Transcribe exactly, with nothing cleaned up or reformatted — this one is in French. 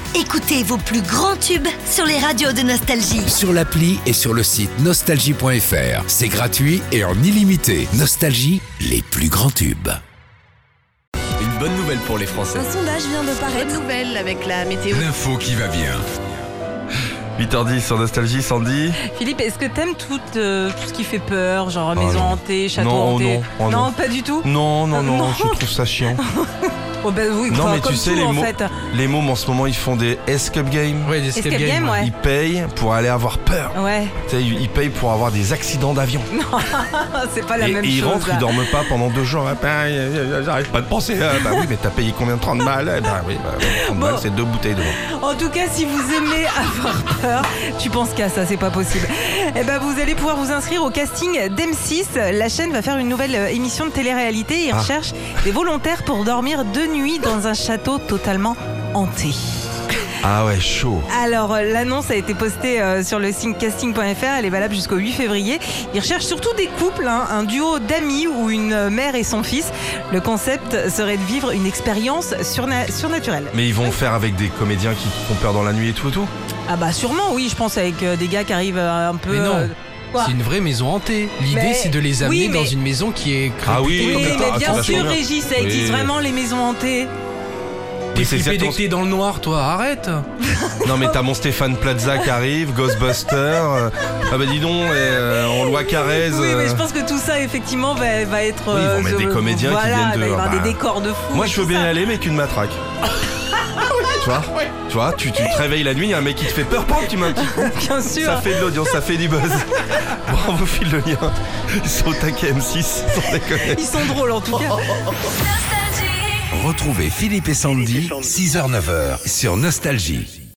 Écoutez vos plus grands tubes sur les radios de Nostalgie. Sur l'appli et sur le site nostalgie point f r. C'est gratuit et en illimité. Nostalgie, les plus grands tubes. Une bonne nouvelle pour les Français. Un sondage vient de paraître. Bonne nouvelle avec la météo. L'info qui va bien. huit heures dix sur Nostalgie, Sandy. Philippe, est-ce que t'aimes tout, euh, tout ce qui fait peur, genre Oh maison non. hantée, château Non, hanté non, oh non. pas du tout. Non, non, Euh, non, non. je trouve ça chiant. Oh bah oui, Non, enfin, mais comme tu sais, tout, les en mots- fait. Les mômes en ce moment, ils font des escape games. Ouais, des Escape game, ouais. Ils payent pour aller avoir peur. Ouais, Tu sais, ils ils payent pour avoir des accidents d'avion. c'est pas la Et, même et ils chose. rentrent, là. ils dorment pas pendant deux jours. Ah, ben, euh, J'arrête pas de penser. Ah, bah oui, mais t'as payé combien de trente balles? Eh ben oui, bah, trente Bon. balles, c'est deux bouteilles de vin. En tout cas, si vous aimez avoir peur, tu penses qu'à ça, c'est pas possible. Eh ben, vous allez pouvoir vous inscrire au casting d'M six. La chaîne va faire une nouvelle euh, émission de télé-réalité. Ils Ah. recherchent des volontaires pour dormir deux nuits dans un château totalement hanté. Ah ouais, chaud. Alors, euh, l'annonce a été postée euh, sur le site casting point f r. Elle est valable jusqu'au huit février. Ils recherchent surtout des couples, hein, un duo d'amis ou une euh, mère et son fils. Le concept serait de vivre une expérience surna- surnaturelle. Mais ils vont faire avec des comédiens qui font peur dans la nuit et tout et tout. Ah bah sûrement, oui, je pense avec euh, des gars qui arrivent euh, un peu... Mais non. euh, quoi C'est une vraie maison hantée. L'idée, Mais- c'est de les amener oui, mais- dans une maison qui est Ah oui, réputée Oui, comme attends, mais attends, bien attends, sûr, attends. Régis, ça existe Oui. vraiment les maisons hantées. T'es Oui, c'est flippé dès certain. que t'es dans le noir, toi, arrête. Non mais t'as mon Stéphane Plaza qui arrive, Ghostbuster. euh, ah bah dis donc, euh, en loi Carrez. Oui, mais euh, je pense que tout ça, effectivement, va, va être... Oui, ils vont euh, mettre des je- comédiens qui voilà, viennent de- il va y avoir bah, des décors de fou. Moi et je veux tout bien y ça. aller mais qu'une matraque. Tu vois, tu vois, tu, tu te réveilles la nuit, il y a un mec qui te fait peur, pam, tu mets un petit coup. Bien sûr. Ça fait de l'audience, ça fait du buzz. Bon, on vous file le lien. Ils sont au taquet M six, sans déconner. Ils sont drôles, en tout cas. Retrouvez Philippe et Sandy, six heures neuf heures sur Nostalgie.